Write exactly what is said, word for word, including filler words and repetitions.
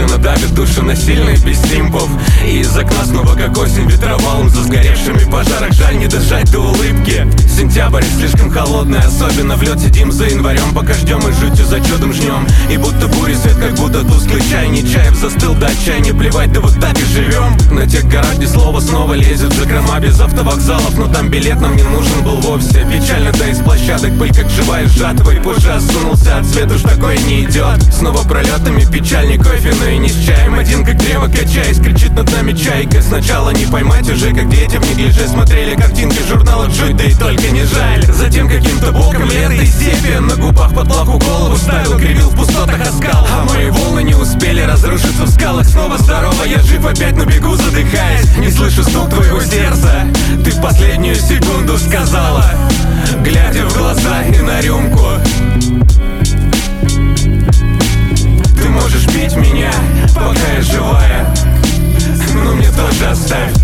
медленно давит душу насильно и без симпов. И из окна снова как осень ветровалом за сгоревшими в пожарах. Жаль не дожать до улыбки. Сентябрь слишком холодный, особенно в лед. Сидим за январем, пока ждем и жутью за чудом жнем. И будто буря свет, как будто тусклый чай. Нечаев застыл до отчаяния, плевать, да вот так и живем. На тех горах, где слово снова лезет в закрома без автовокзалов. Но там билет нам не нужен был вовсе. Печально, да из площадок пыль, как живая жатва. И позже осунулся от света, уж такое не идет. Снова пролетами печальный кофе, но и не с чаем. Один как древо качаясь, кричит над нами чайка. Сначала не поймать уже, как дети в неглиже смотрели картинки журнала «Чуть», да и только не жаль. Затем каким-то боком лето и сепия на губах под лаку голову ставил, кривил в пустотах оскал. А мои волны не успели разрушиться в скалах. Снова здорово, я жив опять, но бегу задыхаясь. Не слышу стук твоего сердца, ты в последнюю секунду сказала, глядя в глаза и на рюмку: ты можешь пить меня, пока я живая, но мне тоже оставь.